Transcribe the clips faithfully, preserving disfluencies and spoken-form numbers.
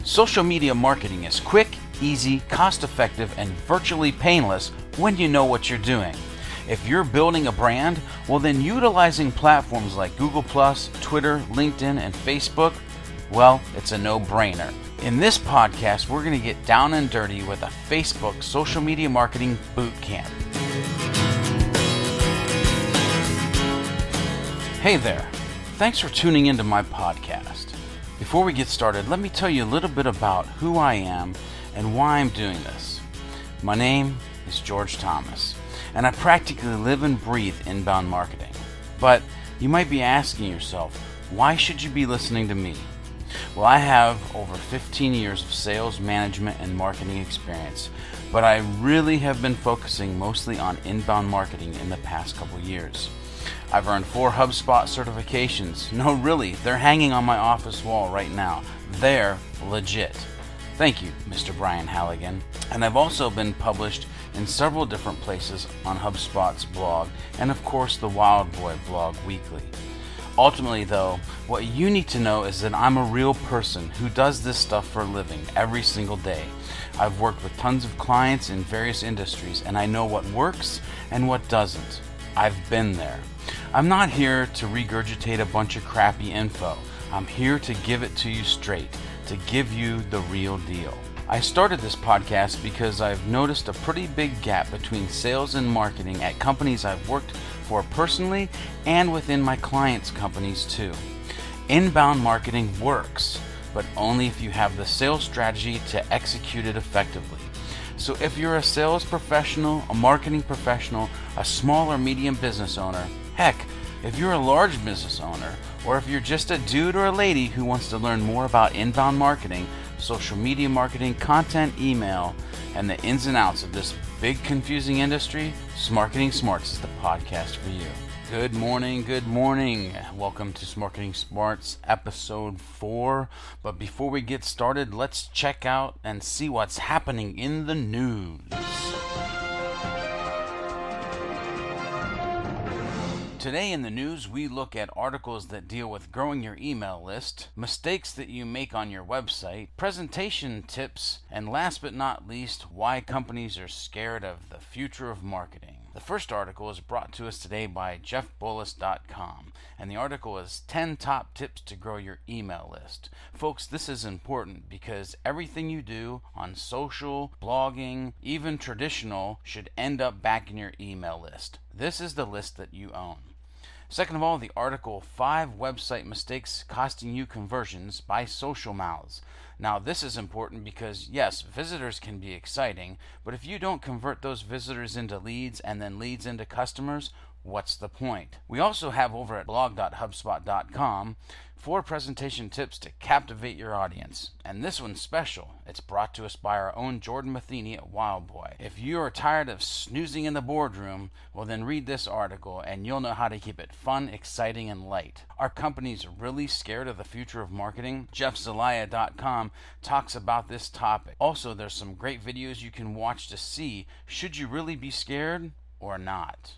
Social media marketing is quick, easy, cost-effective, and virtually painless when you know what you're doing. If you're building a brand, well then utilizing platforms like Google plus, Twitter, LinkedIn, and Facebook, well, it's a no-brainer. In this podcast, we're going to get down and dirty with a Facebook social media marketing boot camp. Hey there, thanks for tuning into my podcast. Before we get started, let me tell you a little bit about who I am and why I'm doing this. My name is George Thomas, and I practically live and breathe inbound marketing. But you might be asking yourself, why should you be listening to me? Well, I have over fifteen years of sales, management, and marketing experience, but I really have been focusing mostly on inbound marketing in the past couple years. I've earned four HubSpot certifications. No, really, they're hanging on my office wall right now. They're legit. Thank you, Mister Brian Halligan. And I've also been published in several different places on HubSpot's blog, and of course the Wild Boy blog weekly. Ultimately, though, what you need to know is that I'm a real person who does this stuff for a living every single day. I've worked with tons of clients in various industries, and I know what works and what doesn't. I've been there. I'm not here to regurgitate a bunch of crappy info. I'm here to give it to you straight, to give you the real deal. I started this podcast because I've noticed a pretty big gap between sales and marketing at companies I've worked for personally and within my clients' companies too. Inbound marketing works, but only if you have the sales strategy to execute it effectively. So if you're a sales professional, a marketing professional, a small or medium business owner, heck, if you're a large business owner, or if you're just a dude or a lady who wants to learn more about inbound marketing, social media marketing, content, email, and the ins and outs of this big confusing industry, Smarketing Smarts is the podcast for you. Good morning, good morning. Welcome to Smarketing Smarts episode four. But before we get started, let's check out and see what's happening in the news. Today in the news, we look at articles that deal with growing your email list, mistakes that you make on your website, presentation tips, and last but not least, why companies are scared of the future of marketing. The first article is brought to us today by Jeff Bullis dot com, and the article is ten Top Tips to Grow Your Email List. Folks, this is important because everything you do on social, blogging, even traditional, should end up back in your email list. This is the list that you own. Second of all, the article, Five Website Mistakes Costing You Conversions by Social Mouths. Now, this is important because, yes, visitors can be exciting, but if you don't convert those visitors into leads and then leads into customers, what's the point? We also have over at blog dot hubspot dot com four presentation tips to captivate your audience. And this one's special. It's brought to us by our own Jordan Matheny at Wild Boy. If you are tired of snoozing in the boardroom, well then read this article and you'll know how to keep it fun, exciting, and light. Are companies really scared of the future of marketing? Jeff Zelaya dot com talks about this topic. Also, there's some great videos you can watch to see, should you really be scared or not?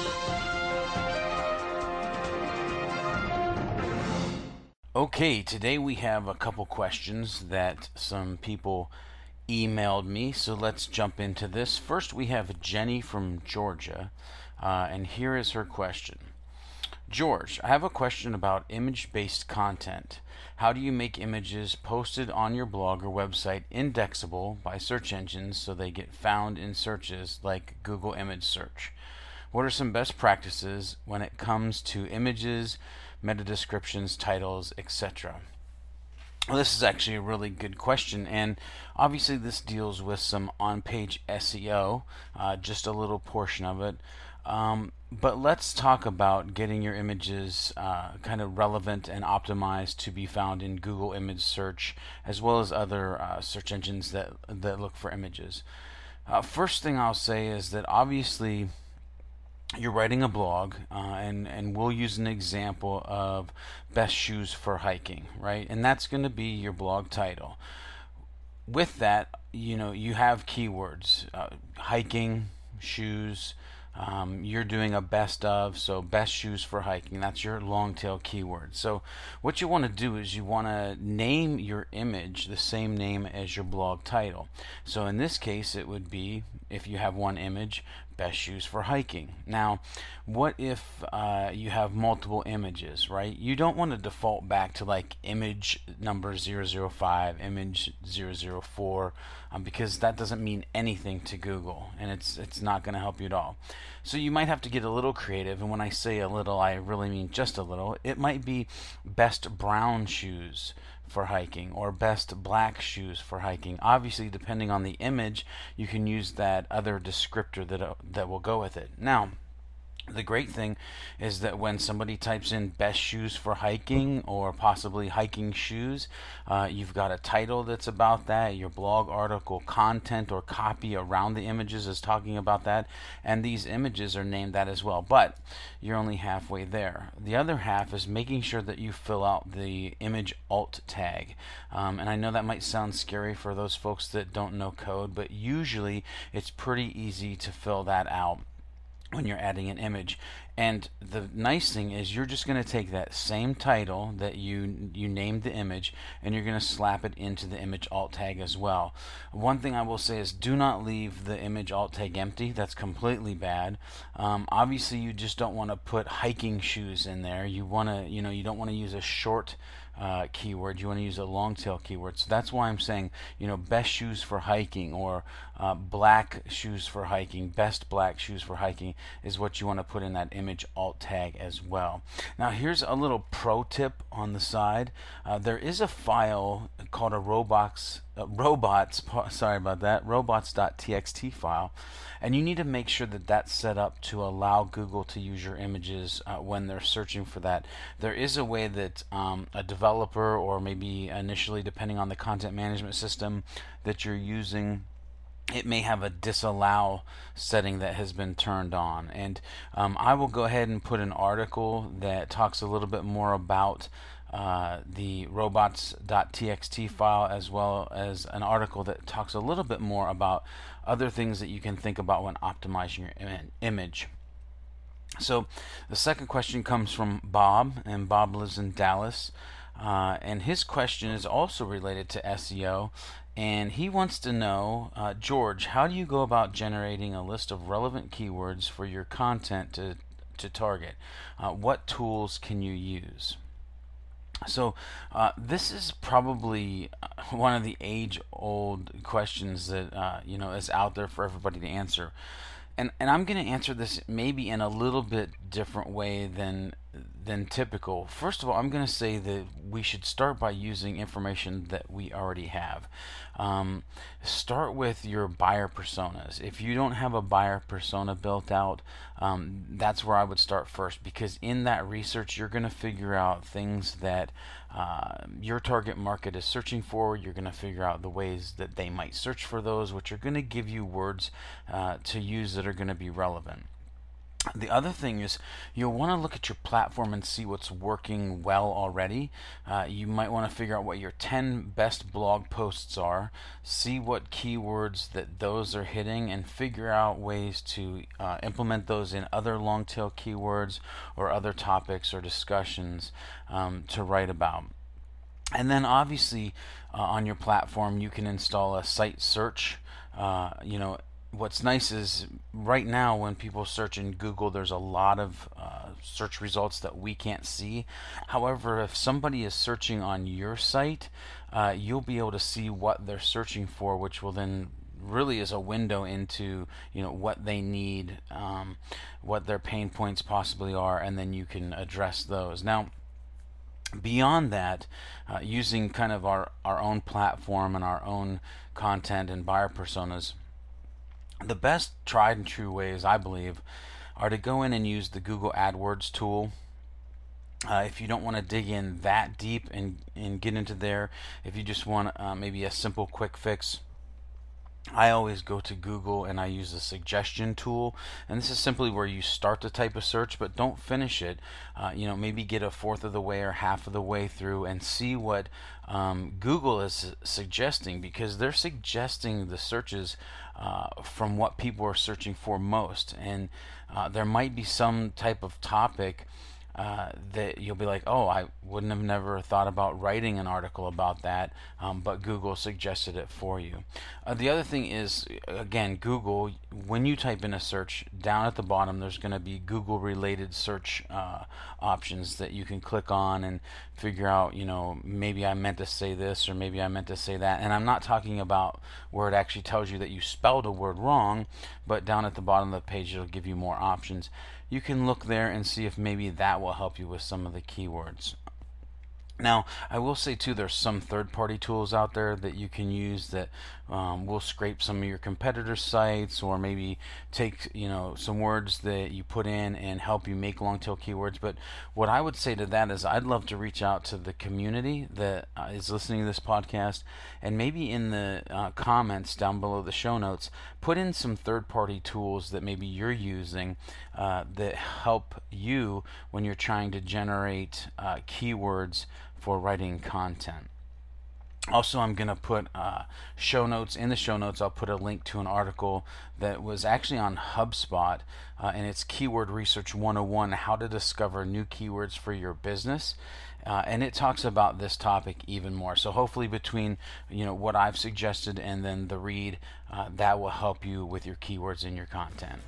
Okay, today we have a couple questions that some people emailed me, so let's jump into this. First, we have Jenny from Georgia, uh, and here is her question. George, I have a question about image-based content. How do you make images posted on your blog or website indexable by search engines so they get found in searches like Google Image Search? What are some best practices when it comes to images, meta descriptions, titles, et cetera? Well, this is actually a really good question, and obviously this deals with some on-page S E O, uh, just a little portion of it. Um, but let's talk about getting your images uh, kind of relevant and optimized to be found in Google Image Search, as well as other uh, search engines that that look for images. Uh, first thing I'll say is that obviously you're writing a blog, uh, and and we'll use an example of best shoes for hiking, right? And that's going to be your blog title. With that, you know, you have keywords, uh, hiking, shoes, Um, you're doing a best of, so best shoes for hiking. That's your long tail keyword. So what you want to do is you want to name your image the same name as your blog title. So in this case, it would be, if you have one image, best shoes for hiking. Now, what if uh, you have multiple images, right? You don't want to default back to like image number zero zero five, image zero zero four, um, because that doesn't mean anything to Google, and it's it's not going to help you at all. So you might have to get a little creative, and when I say a little, I really mean just a little. It might be best brown shoes for hiking, or best black shoes for hiking. Obviously, depending on the image, you can use that other descriptor that uh, that will go with it. Now, the great thing is that when somebody types in best shoes for hiking, or possibly hiking shoes, uh, you've got a title that's about that. Your blog article content or copy around the images is talking about that, and these images are named that as well. But you're only halfway there. The other half is making sure that you fill out the image alt tag. Um, and I know that might sound scary for those folks that don't know code, but usually it's pretty easy to fill that out when you're adding an image. And the nice thing is you're just going to take that same title that you you named the image, and you're going to slap it into the image alt tag as well. One thing I will say is do not leave the image alt tag empty. That's completely bad. Um, obviously, you just don't want to put hiking shoes in there. You want to, you know, you don't want to use a short Uh, keyword. You want to use a long tail keyword. So that's why I'm saying, you know, best shoes for hiking, or uh, black shoes for hiking, best black shoes for hiking is what you want to put in that image alt tag as well. Now here's a little pro tip on the side. Uh, there is a file called a robots uh, robots sorry about that robots.txt file, and you need to make sure that that's set up to allow Google to use your images uh, when they're searching for that. There is a way that um, a developer, or maybe initially, depending on the content management system that you're using, it may have a disallow setting that has been turned on. And um, I will go ahead and put an article that talks a little bit more about uh, the robots.txt file, as well as an article that talks a little bit more about other things that you can think about when optimizing your im- image. So the second question comes from Bob, and Bob lives in Dallas. Uh, and his question is also related to S E O, and he wants to know, uh, George, how do you go about generating a list of relevant keywords for your content to, to target? Uh, what tools can you use? So uh, this is probably one of the age-old questions that uh, you know is out there for everybody to answer. And, and I'm going to answer this maybe in a little bit different way than than typical. First of all, I'm going to say that we should start by using information that we already have. Um, start with your buyer personas. If you don't have a buyer persona built out, um, that's where I would start first, because in that research you're going to figure out things that uh, your target market is searching for. You're going to figure out the ways that they might search for those, which are going to give you words uh, to use that are going to be relevant. The other thing is you'll want to look at your platform and see what's working well already. Uh, you might want to figure out what your ten best blog posts are, see what keywords that those are hitting, and figure out ways to uh, implement those in other long tail keywords or other topics or discussions um, to write about. And then obviously uh, on your platform you can install a site search. Uh, you know, what's nice is right now when people search in Google, there's a lot of uh, search results that we can't see. However, if somebody is searching on your site, uh, you'll be able to see what they're searching for, which will then really is a window into you know what they need, um, what their pain points possibly are, and then you can address those. Now, beyond that, uh, using kind of our, our own platform and our own content and buyer personas, the best tried and true ways, I believe, are to go in and use the Google AdWords tool. Uh, if you don't want to dig in that deep and, and get into there, if you just want uh, maybe a simple quick fix, I always go to Google and I use the suggestion tool, and this is simply where you start to type a search but don't finish it. Uh, you know, maybe get a fourth of the way or half of the way through and see what um, Google is suggesting, because they're suggesting the searches uh, from what people are searching for most, and uh, there might be some type of topic Uh, that you'll be like, oh, I wouldn't have never thought about writing an article about that, um, but Google suggested it for you. Uh, the other thing is, again, Google, when you type in a search, down at the bottom there's going to be Google related search uh, options that you can click on and figure out, you know, maybe I meant to say this or maybe I meant to say that. And I'm not talking about where it actually tells you that you spelled a word wrong, but down at the bottom of the page it'll give you more options. You can look there and see if maybe that will help you with some of the keywords. Now, I will say too, there's some third-party tools out there that you can use that um, will scrape some of your competitors' sites, or maybe take, you know, some words that you put in and help you make long-tail keywords. But what I would say to that is, I'd love to reach out to the community that uh, is listening to this podcast, and maybe in the uh, comments down below the show notes, put in some third-party tools that maybe you're using uh, that help you when you're trying to generate uh, keywords for writing content. Also, I'm going to put uh, show notes. In the show notes, I'll put a link to an article that was actually on HubSpot, uh, and it's Keyword Research one oh one, How to Discover New Keywords for Your Business. Uh, and it talks about this topic even more. So hopefully between, you know, what I've suggested and then the read, uh, that will help you with your keywords in your content.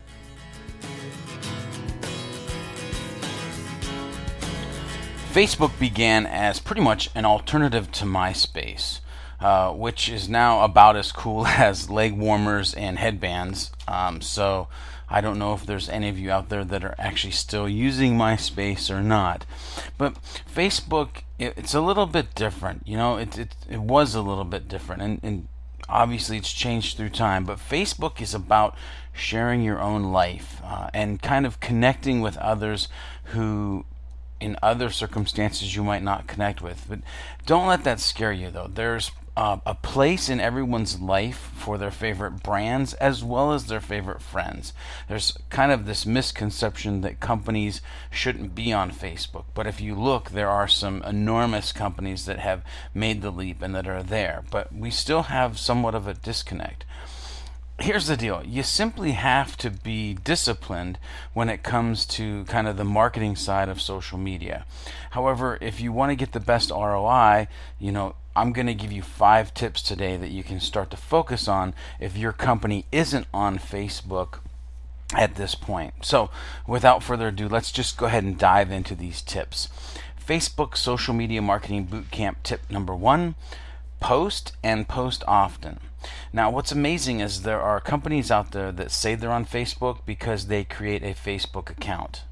Facebook began as pretty much an alternative to MySpace, uh, which is now about as cool as leg warmers and headbands. Um, so I don't know if there's any of you out there that are actually still using MySpace or not. But Facebook, it, it's a little bit different. You know, it it, it was a little bit different, and, and obviously it's changed through time. But Facebook is about sharing your own life uh, and kind of connecting with others who in other circumstances you might not connect with. But don't let that scare you, though. There's uh, a place in everyone's life for their favorite brands as well as their favorite friends. There's kind of this misconception that companies shouldn't be on Facebook, but if you look, there are some enormous companies that have made the leap and that are there, but we still have somewhat of a disconnect. Here's the deal. You simply have to be disciplined when it comes to kind of the marketing side of social media. However, if you want to get the best R O I, you know, I'm going to give you five tips today that you can start to focus on if your company isn't on Facebook at this point. So, without further ado, let's just go ahead and dive into these tips. Facebook Social Media Marketing Bootcamp tip number one, post and post often. Now, what's amazing is there are companies out there that say they're on Facebook because they create a Facebook account.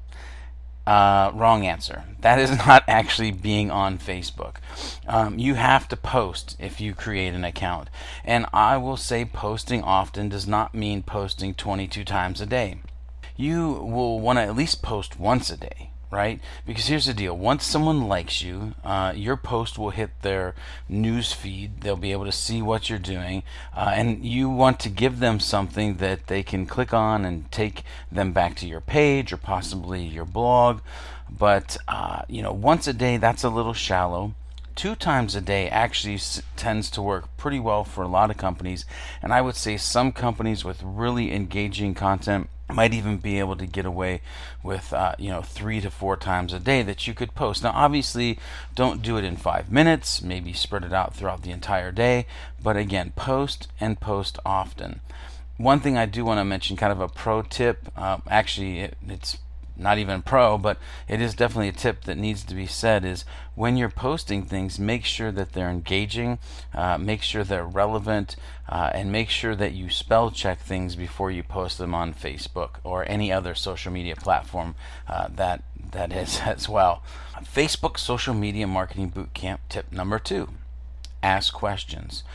Uh, wrong answer. That is not actually being on Facebook. Um, you have to post if you create an account. And I will say posting often does not mean posting twenty-two times a day. You will want to at least post once a day, right? Because here's the deal. Once someone likes you, uh, your post will hit their news feed. They'll be able to see what you're doing. Uh, and you want to give them something that they can click on and take them back to your page or possibly your blog. But, uh, you know, once a day, that's a little shallow. Two times a day actually s- tends to work pretty well for a lot of companies. And I would say some companies with really engaging content might even be able to get away with uh, you know three to four times a day that you could post. Now, obviously, don't do it in five minutes. Maybe spread it out throughout the entire day. But again, post and post often. One thing I do want to mention, kind of a pro tip. Uh, actually, it, it's not even pro, but it is definitely a tip that needs to be said, is when you're posting things, make sure that they're engaging, uh, make sure they're relevant, uh, and make sure that you spell check things before you post them on Facebook or any other social media platform uh, that that is as well. Facebook Social Media Marketing Bootcamp tip number two, ask questions.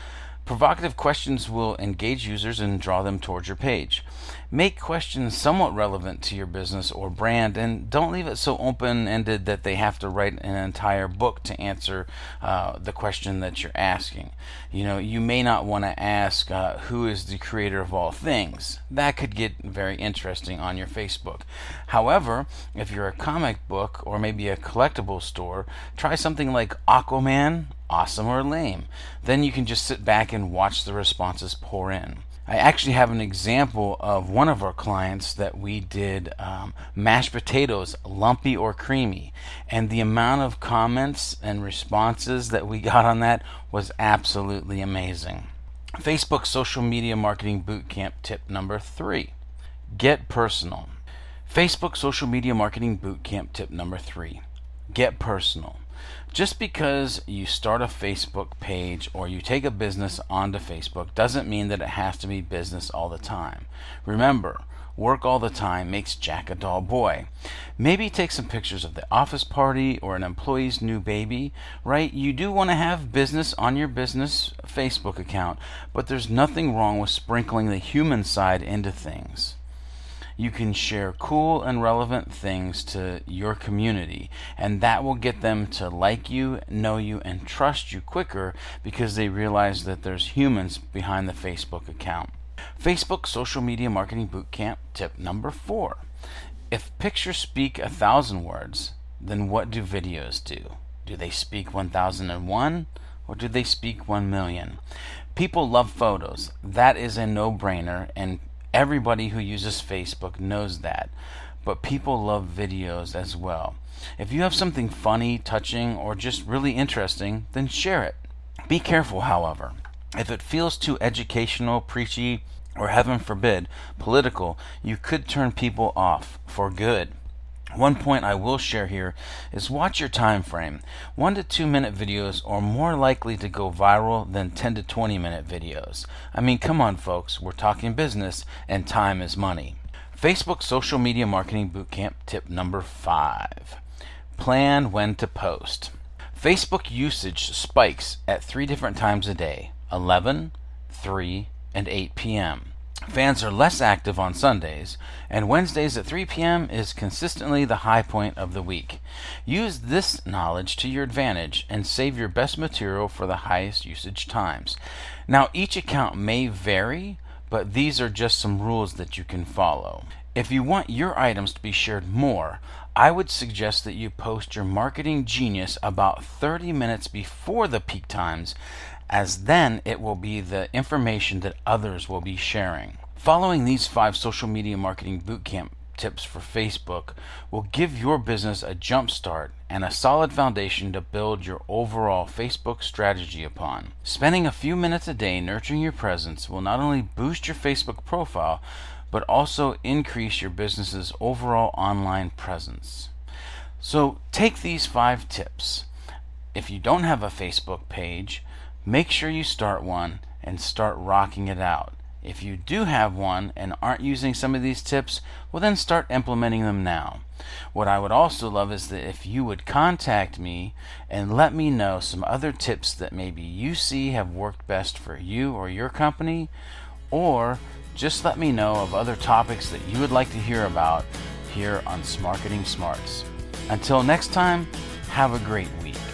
Provocative questions will engage users and draw them towards your page. Make questions somewhat relevant to your business or brand, and don't leave it so open-ended that they have to write an entire book to answer uh, the question that you're asking. You know, you may not want to ask uh, who is the creator of all things. That could get very interesting on your Facebook. However, if you're a comic book or maybe a collectible store, try something like Aquaman, awesome or lame. Then you can just sit back and watch the responses pour in. I actually have an example of one of our clients that we did um, mashed potatoes, lumpy or creamy, and the amount of comments and responses that we got on that was absolutely amazing. Facebook Social Media Marketing Bootcamp tip number three, get personal. Facebook Social Media Marketing Bootcamp tip number three, get personal. Just because you start a Facebook page or you take a business onto Facebook doesn't mean that it has to be business all the time. Remember, work all the time makes Jack a dull boy. Maybe take some pictures of the office party or an employee's new baby, right? You do want to have business on your business Facebook account, but there's nothing wrong with sprinkling the human side into things. You can share cool and relevant things to your community, and that will get them to like you, know you, and trust you quicker because they realize that there's humans behind the Facebook account. Facebook Social Media Marketing Bootcamp tip number four. If pictures speak a thousand words, then what do videos do? Do they speak one thousand one or do they speak one million? People love photos. That is a no-brainer, and everybody who uses Facebook knows that, but people love videos as well. If you have something funny, touching, or just really interesting, then share it. Be careful, however. If it feels too educational, preachy, or heaven forbid, political, you could turn people off for good. One point I will share here is watch your time frame. One to two minute videos are more likely to go viral than ten to twenty minute videos. I mean, come on folks, we're talking business and time is money. Facebook Social Media Marketing Bootcamp tip number five. Plan when to post. Facebook usage spikes at three different times a day, eleven, three, and eight p.m. Fans are less active on Sundays, and Wednesdays at three p.m. is consistently the high point of the week. Use this knowledge to your advantage and save your best material for the highest usage times. Now, each account may vary, but these are just some rules that you can follow. If you want your items to be shared more, I would suggest that you post your marketing genius about thirty minutes before the peak times, as then it will be the information that others will be sharing. Following these five social media marketing bootcamp tips for Facebook will give your business a jump start and a solid foundation to build your overall Facebook strategy upon. Spending a few minutes a day nurturing your presence will not only boost your Facebook profile, but also increase your business's overall online presence. So take these five tips. If you don't have a Facebook page, make sure you start one and start rocking it out. If you do have one and aren't using some of these tips, well then start implementing them now. What I would also love is that if you would contact me and let me know some other tips that maybe you see have worked best for you or your company, or just let me know of other topics that you would like to hear about here on Smarketing Smarts. Until next time, have a great week.